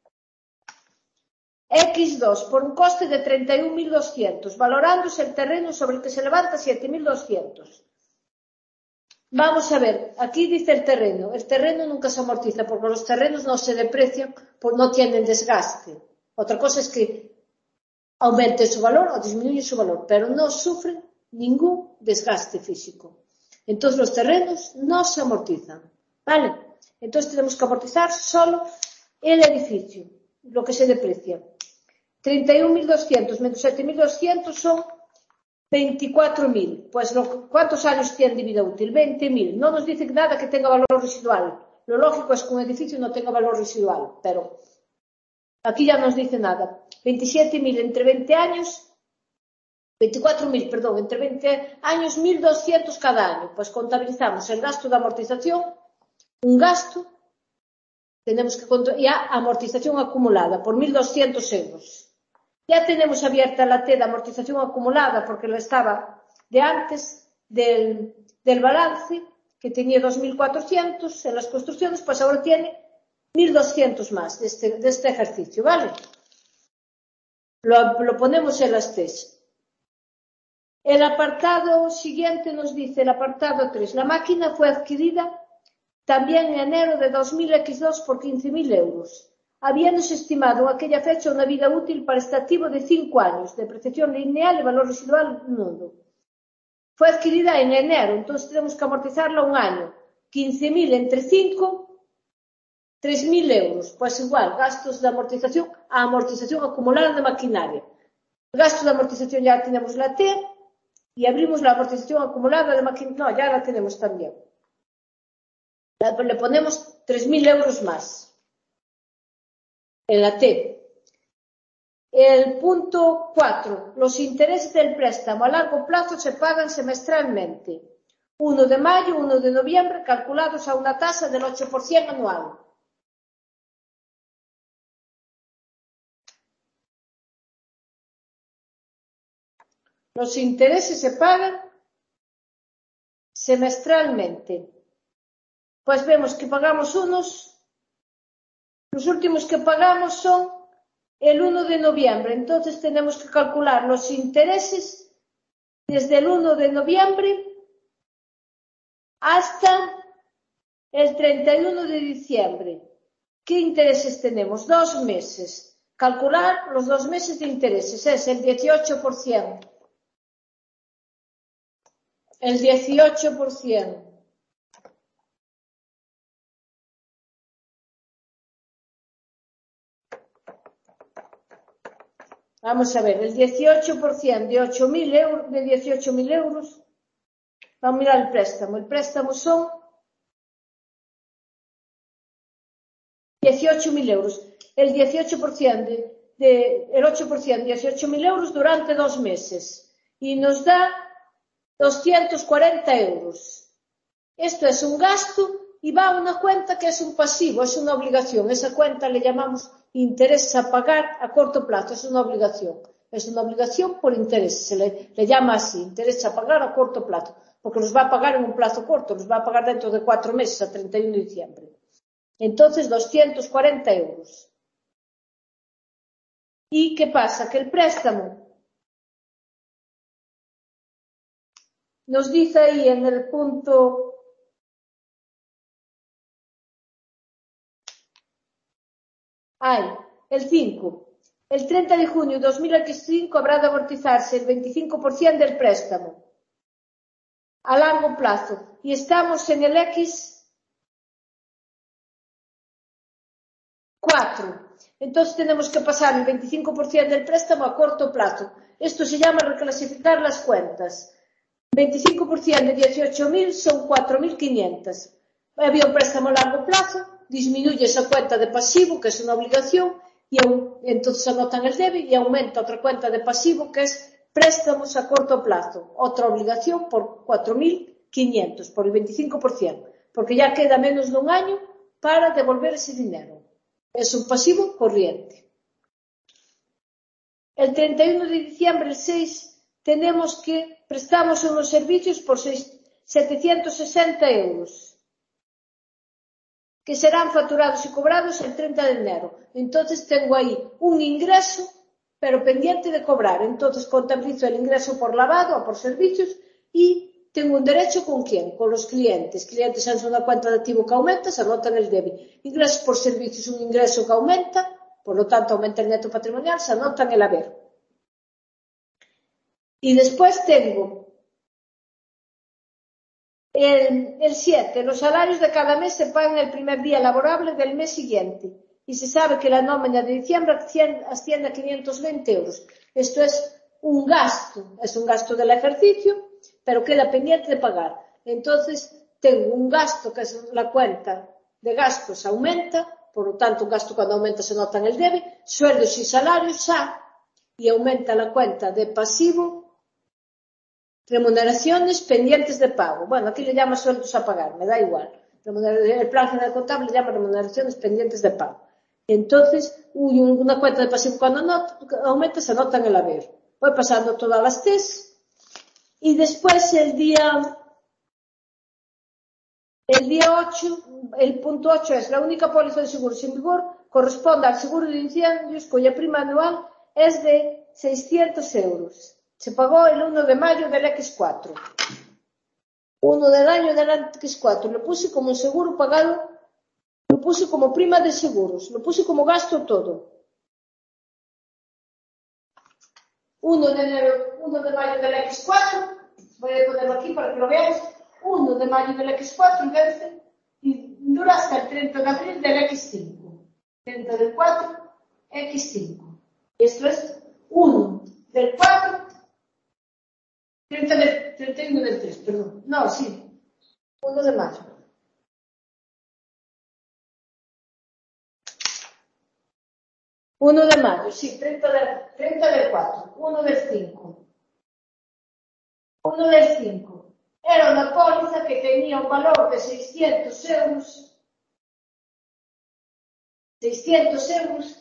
equis dos por un coste de treinta y un mil doscientos, valorándose el terreno sobre el que se levanta siete mil doscientos. Vamos a ver, aquí dice el terreno. El terreno nunca se amortiza porque los terrenos no se deprecian, pues no tienen desgaste. Otra cosa es que aumente su valor o disminuye su valor, pero no sufren ningún desgaste físico. Entonces los terrenos no se amortizan, ¿vale? Entonces tenemos que amortizar solo el edificio, lo que se deprecia. treinta y un mil doscientos menos siete mil doscientos son veinticuatro mil. Pues lo, ¿cuántos años tiene de vida útil? veinte mil. No nos dice nada que tenga valor residual. Lo lógico es que un edificio no tenga valor residual, pero aquí ya nos dice nada. veintisiete mil entre veinte años, veinticuatro mil, perdón, entre veinte años, mil doscientos cada año. Pues contabilizamos el gasto de amortización, un gasto, tenemos que contar ya amortización acumulada por mil doscientos euros. Ya tenemos abierta la T de amortización acumulada porque lo estaba de antes del, del balance, que tenía dos mil cuatrocientos en las construcciones, pues ahora tiene mil doscientos más de este, de este ejercicio, ¿vale? Lo, lo ponemos en las T E S. El apartado siguiente nos dice, el apartado tres, la máquina fue adquirida también en enero de dos mil equis dos por quince mil euros, habiéndose estimado en aquella fecha una vida útil para este activo de cinco años, depreciación lineal y valor residual nulo. Fue adquirida en enero, entonces tenemos que amortizarla un año. quince mil entre cinco, tres mil euros. Pues igual, gastos de amortización a amortización acumulada de maquinaria. Gastos de amortización ya tenemos la T y abrimos la amortización acumulada de maquinaria. No, ya la tenemos también. Le ponemos tres mil euros más en la T. El punto cuatro. Los intereses del préstamo a largo plazo se pagan semestralmente. uno de mayo, uno de noviembre, calculados a una tasa del ocho por ciento anual. Los intereses se pagan semestralmente. Pues vemos que pagamos unos, los últimos que pagamos son el uno de noviembre, entonces tenemos que calcular los intereses desde el uno de noviembre hasta el treinta y uno de diciembre. ¿Qué intereses tenemos? Dos meses. Calcular los dos meses de intereses es el dieciocho por ciento. El dieciocho por ciento. Vamos a ver, el dieciocho por ciento de ocho mil euros, de dieciocho mil euros. Vamos a mirar el préstamo. El préstamo son dieciocho mil euros. El dieciocho por ciento de, de, el ocho por ciento de dieciocho mil euros durante dos meses. Y nos da doscientos cuarenta euros. Esto es un gasto y va a una cuenta que es un pasivo, es una obligación. Esa cuenta le llamamos interés a pagar a corto plazo, es una obligación. Es una obligación por interés, se le, le llama así, interés a pagar a corto plazo. porque los va a pagar en un plazo corto, los va a pagar dentro de cuatro meses, a treinta y uno de diciembre. Entonces, doscientos cuarenta euros. ¿Y qué pasa? Que el préstamo nos dice ahí en el punto ay, el cinco. El treinta de junio de dos mil veinticinco habrá de amortizarse el veinticinco por ciento del préstamo a largo plazo y estamos en el equis cuatro. Entonces tenemos que pasar el veinticinco por ciento del préstamo a corto plazo. Esto se llama reclasificar las cuentas. veinticinco por ciento de dieciocho mil son cuatro mil quinientos. Había un préstamo a largo plazo, disminuye esa cuenta de pasivo, que es una obligación, y entonces anotan el débito y aumenta otra cuenta de pasivo, que es préstamos a corto plazo, otra obligación por cuatro mil quinientos, por el veinticinco por ciento, porque ya queda menos de un año para devolver ese dinero. Es un pasivo corriente. El treinta y uno de diciembre, el seis, tenemos que prestamos unos servicios por setecientos sesenta euros, que serán facturados y cobrados el treinta de enero. Entonces tengo ahí un ingreso, pero pendiente de cobrar. Entonces contabilizo el ingreso por lavado o por servicios y tengo un derecho ¿con quién? Con los clientes. Clientes han una cuenta de activo que aumenta, se anotan el débito. Ingresos por servicios, un ingreso que aumenta, por lo tanto aumenta el neto patrimonial, se anotan el haber. Y después tengo El, el siete, los salarios de cada mes se pagan el primer día laborable del mes siguiente y se sabe que la nómina de diciembre asciende a quinientos veinte euros. Esto es un gasto, es un gasto del ejercicio, pero queda pendiente de pagar. Entonces, tengo un gasto que es la cuenta de gastos aumenta, por lo tanto, un gasto cuando aumenta se nota en el debe, sueldos y salarios A, y aumenta la cuenta de pasivo, remuneraciones pendientes de pago. Bueno, aquí le llama sueldos a pagar, me da igual. El plan general contable le llama remuneraciones pendientes de pago. Entonces, uy, una cuenta de pasivo cuando no, aumenta se nota en el haber. Voy pasando todas las T's y después el día el día ocho, el punto ocho es la única póliza de seguros en vigor corresponde al seguro de incendios cuya prima anual es de seiscientos euros. Se pagó el uno de mayo del equis cuatro. uno del año del equis cuatro. Lo puse como un seguro pagado, lo puse como prima de seguros, lo puse como gasto todo. uno de enero, uno de mayo del equis cuatro. Voy a ponerlo aquí para que lo veáis. uno de mayo del equis cuatro y vence y dura hasta el treinta de abril del equis cinco. treinta del cuatro, equis cinco. Esto es uno del cuatro. treinta de, treinta y uno del tres, perdón. No, sí. uno de mayo. uno de mayo, sí. treinta, de, treinta del cuatro. uno del cinco. uno del cinco. Era una póliza que tenía un valor de seiscientos euros. seiscientos euros.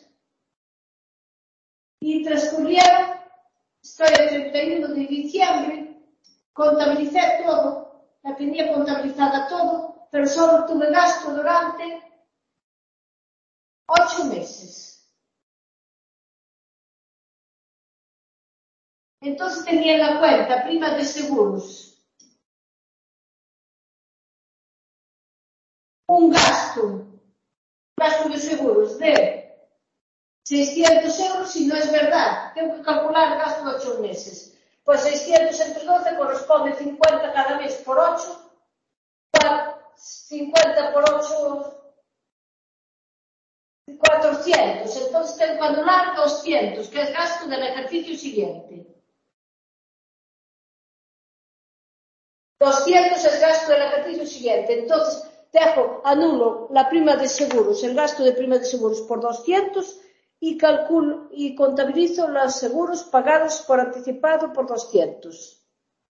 Y transcurrieron. Estoy el treinta y uno de diciembre, contabilicé todo, la tenía contabilizada todo, pero solo tuve gasto durante ocho meses. Entonces tenía en la cuenta prima de seguros un gasto, un gasto de seguros de seiscientos euros y no es verdad. Tengo que calcular el gasto de ocho meses. Pues seiscientos entre doce corresponde cincuenta cada mes por ocho. cincuenta por ocho, cuatrocientos. Entonces tengo que anular doscientos, que es gasto del ejercicio siguiente. doscientos es gasto del ejercicio siguiente. Entonces dejo, anulo la prima de seguros, el gasto de prima de seguros por doscientos y calculo y contabilizo los seguros pagados por anticipado por doscientos.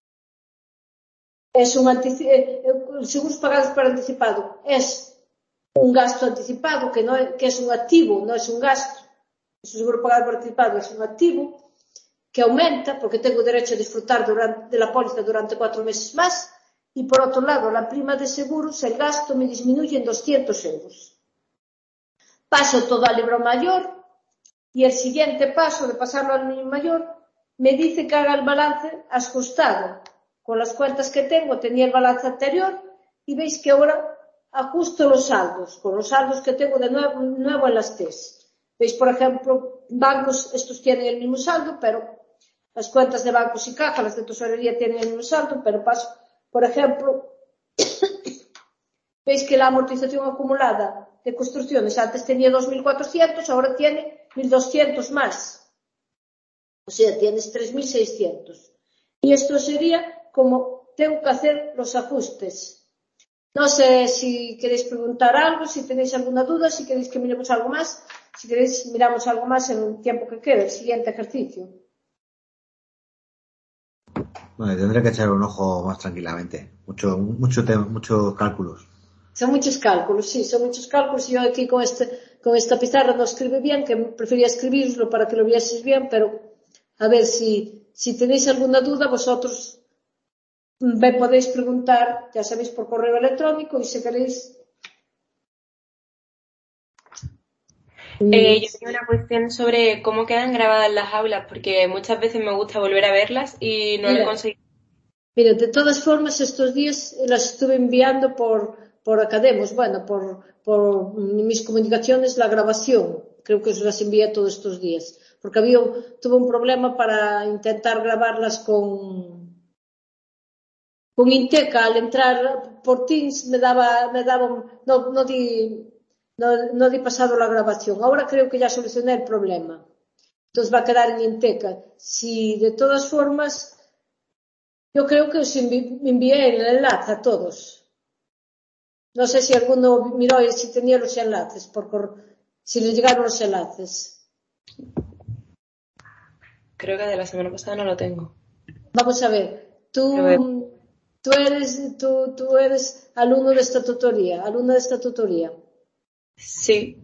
Es un anticipado, seguros pagados por anticipado es un gasto anticipado que no es, que es un activo, no es un gasto. Es un seguro pagado por anticipado, es un activo que aumenta porque tengo derecho a disfrutar durante, de la póliza durante cuatro meses más y por otro lado la prima de seguros, el gasto me disminuye en doscientos euros. Paso todo al libro mayor y el siguiente paso de pasarlo al libro mayor me dice que haga el balance ajustado. Con las cuentas que tengo tenía el balance anterior y veis que ahora ajusto los saldos, con los saldos que tengo de nuevo, nuevo en las T E S. Veis, por ejemplo, bancos, estos tienen el mismo saldo, pero las cuentas de bancos y caja, las de tesorería tienen el mismo saldo, pero paso, por ejemplo, veis que la amortización acumulada de construcciones antes tenía dos mil cuatrocientos, ahora tiene mil doscientos más. O sea, tienes tres mil seiscientos. Y esto sería como tengo que hacer los ajustes. No sé si queréis preguntar algo, si tenéis alguna duda, si queréis que miremos algo más, si queréis miramos algo más en el tiempo que quede, el siguiente ejercicio. Bueno, tendré que echar un ojo más tranquilamente. Mucho, mucho tema, muchos cálculos. Son muchos cálculos, sí, son muchos cálculos. Yo aquí con este, con esta pizarra no escribo bien, que prefería escribirlo para que lo vieseis bien, pero a ver si, si tenéis alguna duda vosotros me podéis preguntar, ya sabéis, por correo electrónico y si queréis. Eh, yo tengo una cuestión sobre cómo quedan grabadas las aulas, porque muchas veces me gusta volver a verlas y no Mira, lo he conseguido. Mira, de todas formas, estos días las estuve enviando por, por Academos, bueno, por, por mis comunicaciones, la grabación. Creo que os las envié todos estos días. Porque había, tuve un problema para intentar grabarlas con, con Inteca. Al entrar por Teams me daba, me daba, no, no di, no, no di pasado la grabación. Ahora creo que ya solucioné el problema. Entonces va a quedar en Inteca. Si de todas formas, yo creo que os envié el enlace a todos. No sé si alguno miró y si tenía los enlaces, por, si le llegaron los enlaces. Creo que de la semana pasada no lo tengo. Vamos a ver. Tú, tú, eres, tú, tú eres alumno de esta tutoría, alumna de esta tutoría. Sí.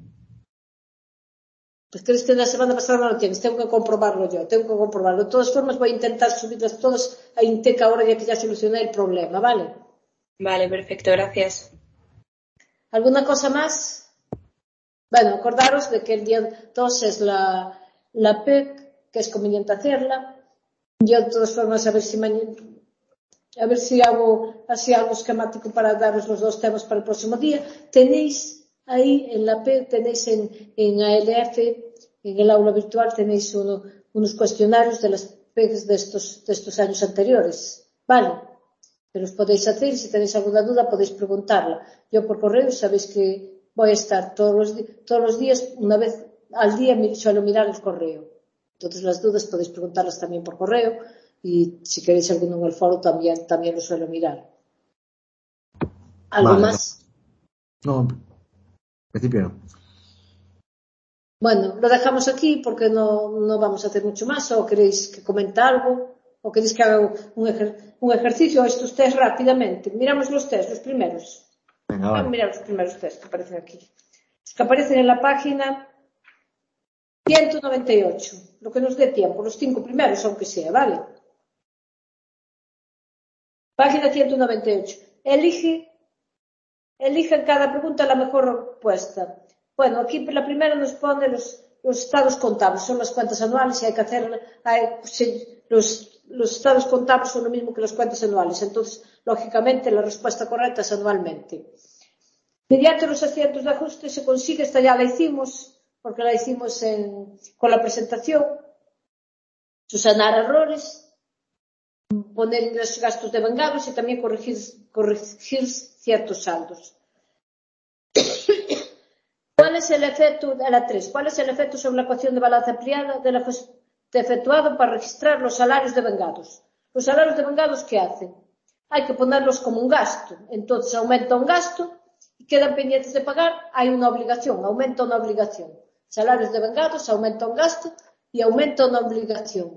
Pues crees que la semana pasada no lo tienes, tengo que comprobarlo yo, tengo que comprobarlo. De todas formas voy a intentar subirlas todas a Inteca ahora ya que ya solucioné el problema, ¿vale? Vale, perfecto, gracias. ¿Alguna cosa más? Bueno, acordaros de que el día dos es la, la P E C, que es conveniente hacerla. Yo de todas formas a ver si mañana, a ver si hago así algo esquemático para daros los dos temas para el próximo día. Tenéis ahí en la P E C, tenéis en, en A L F, en el aula virtual, tenéis uno, unos cuestionarios de las P E Cs de estos, de estos años anteriores. ¿Vale? Pero os podéis hacer, si tenéis alguna duda podéis preguntarla. Yo por correo sabéis que voy a estar todos los, todos los días, una vez al día suelo mirar el correo. Entonces las dudas podéis preguntarlas también por correo y si queréis alguno en el foro también, también lo suelo mirar. ¿Algo vale, más? No, en principio no. Bueno, lo dejamos aquí porque no, no vamos a hacer mucho más. ¿O queréis que comente algo? ¿O queréis que haga un, ejer, un ejercicio? Estos test rápidamente. Miramos los test, los primeros. Venga, Vamos vale. a mirar los primeros test que aparecen aquí. Los que aparecen en la página ciento noventa y ocho. Lo que nos dé tiempo. Los cinco primeros, aunque sea, ¿vale? Página ciento noventa y ocho. Elige, elige en cada pregunta la mejor respuesta. Bueno, aquí la primera nos pone los, los estados contables. Son las cuentas anuales y hay que hacer... Hay, los, los estados contables son lo mismo que las cuentas anuales. Entonces, lógicamente, la respuesta correcta es anualmente. Mediante los asientos de ajuste se consigue, esta ya la hicimos, porque la hicimos en, con la presentación, subsanar errores, poner ingresos y gastos devengados y también corregir, corregir ciertos saldos. ¿Cuál es el efecto de la tres? ¿Cuál es el efecto sobre la ecuación de balanza ampliada del ajuste efectuado para registrar los salarios devengados? Los salarios devengados, ¿qué hacen? Hay que ponerlos como un gasto. Entonces aumenta un gasto y quedan pendientes de pagar, hay una obligación, aumenta una obligación. Salarios devengados, aumenta un gasto y aumenta una obligación.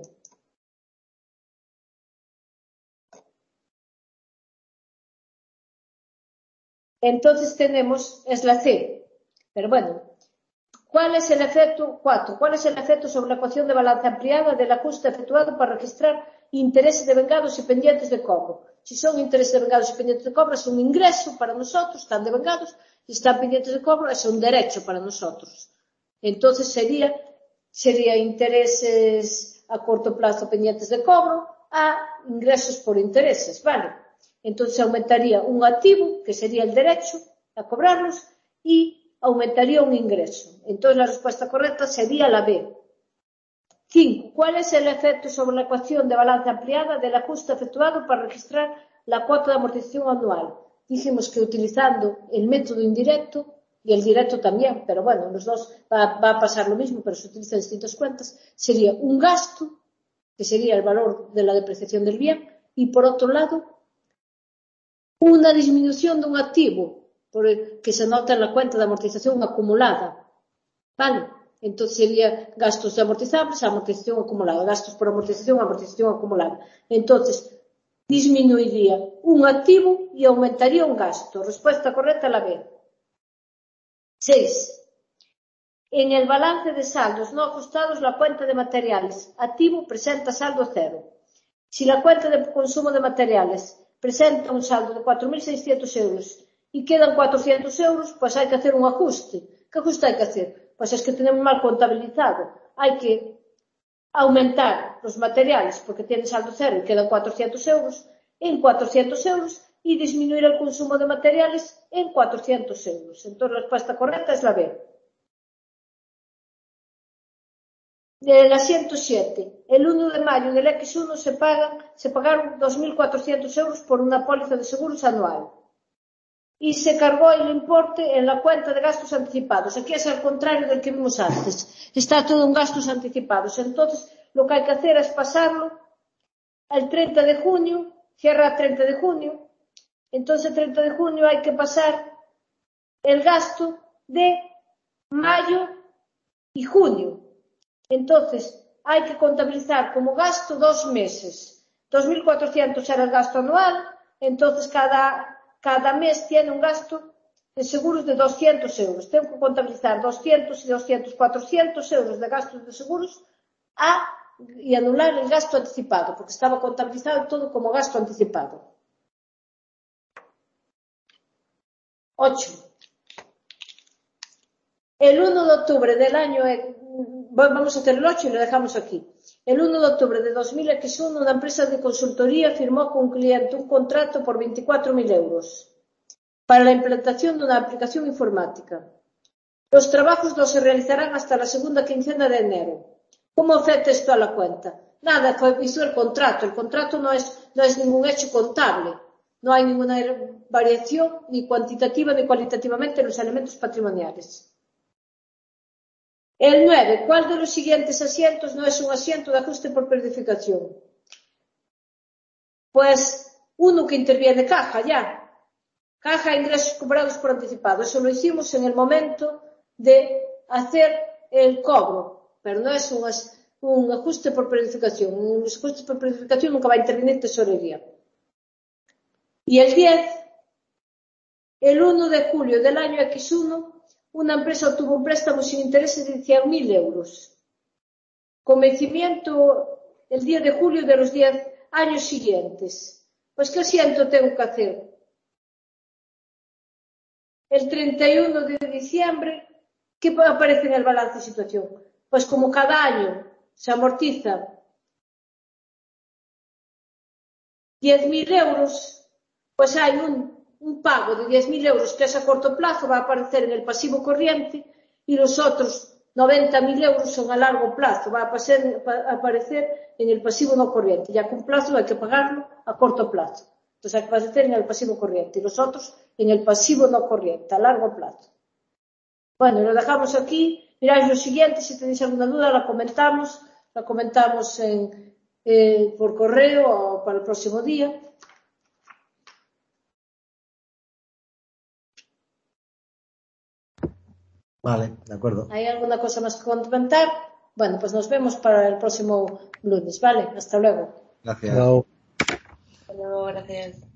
Entonces tenemos, es la C. Pero bueno, ¿cuál es el efecto? cuatro. ¿Cuál es el efecto sobre la ecuación de balanza ampliada del ajuste efectuado para registrar intereses devengados y pendientes de cobro. Si son intereses devengados y pendientes de cobro, es un ingreso para nosotros, están devengados, y están pendientes de cobro, es un derecho para nosotros. Entonces sería, sería intereses a corto plazo pendientes de cobro a ingresos por intereses, ¿vale? Entonces aumentaría un activo, que sería el derecho a cobrarlos, y aumentaría un ingreso. Entonces la respuesta correcta sería la B. Cinco. ¿Cuál es el efecto sobre la ecuación de balance ampliada del ajuste efectuado para registrar la cuota de amortización anual? Dijimos que utilizando el método indirecto y el directo también, pero bueno, los dos va, va a pasar lo mismo, pero se utilizan distintas cuentas, sería un gasto, que sería el valor de la depreciación del bien, y por otro lado, una disminución de un activo por el que se nota en la cuenta de amortización acumulada, ¿vale? Entonces sería gastos amortizables, amortización acumulada, gastos por amortización, amortización acumulada. Entonces, disminuiría un activo y aumentaría un gasto. Respuesta correcta la B. Seis. En el balance de saldos no ajustados, la cuenta de materiales activo presenta saldo cero. Si la cuenta de consumo de materiales presenta un saldo de cuatro mil seiscientos euros y quedan cuatrocientos euros, pues hay que hacer un ajuste. ¿Qué ajuste hay que hacer? Pues es que tenemos mal contabilizado. Hay que aumentar los materiales porque tienen saldo cero y quedan cuatrocientos euros en cuatrocientos euros y disminuir el consumo de materiales en cuatrocientos euros. Entonces la respuesta correcta es la B. La ciento siete. El uno de mayo del equis uno se, pagan, se pagaron dos mil cuatrocientos euros por una póliza de seguros anual. Y se cargó el importe en la cuenta de gastos anticipados. Aquí es al contrario del que vimos antes. Está todo en gastos anticipados. Entonces, lo que hay que hacer es pasarlo al treinta de junio, cierra el treinta de junio. Entonces, el treinta de junio hay que pasar el gasto de mayo y junio. Entonces, hay que contabilizar como gasto dos meses. dos mil cuatrocientos era el gasto anual, entonces cada... Cada mes tiene un gasto de seguros de doscientos euros. Tengo que contabilizar doscientos y doscientos, cuatrocientos euros de gastos de seguros a, y anular el gasto anticipado, porque estaba contabilizado todo como gasto anticipado. Ocho. El uno de octubre del año, vamos a hacer el ocho y lo dejamos aquí. El uno de octubre de dos mil uno, una empresa de consultoría firmó con un cliente un contrato por veinticuatro mil euros para la implantación de una aplicación informática. Los trabajos no se realizarán hasta la segunda quincena de enero. ¿Cómo afecta esto a la cuenta? Nada, fue visto el contrato. El contrato no es, no es ningún hecho contable. No hay ninguna variación ni cuantitativa ni cualitativamente en los elementos patrimoniales. El nueve. ¿Cuál de los siguientes asientos no es un asiento de ajuste por periodificación? Pues uno que interviene caja, ya. Caja e ingresos cobrados por anticipado. Eso lo hicimos en el momento de hacer el cobro, pero no es un, un ajuste por periodificación. En los ajustes por periodificación nunca va a intervenir tesorería. Y el diez. El uno de julio del año equis uno, una empresa obtuvo un préstamo sin intereses de cien mil euros. Con vencimiento el diez de julio de los diez años siguientes. Pues, ¿qué asiento tengo que hacer? El treinta y uno de diciembre, ¿qué aparece en el balance de situación? Pues como cada año se amortiza diez mil euros, pues hay un un pago de diez mil euros que es a corto plazo, va a aparecer en el pasivo corriente, y los otros noventa mil euros son a largo plazo, va a, pasar, a aparecer en el pasivo no corriente. Ya con plazo hay que pagarlo a corto plazo. Entonces hay que aparecer en el pasivo corriente y los otros en el pasivo no corriente, a largo plazo. Bueno, lo dejamos aquí. Miráis lo siguiente, si tenéis alguna duda la comentamos, la comentamos en, eh, por correo o para el próximo día. Vale, de acuerdo. ¿Hay alguna cosa más que comentar? Bueno, pues nos vemos para el próximo lunes, ¿vale? Hasta luego. Gracias. Hasta luego, gracias.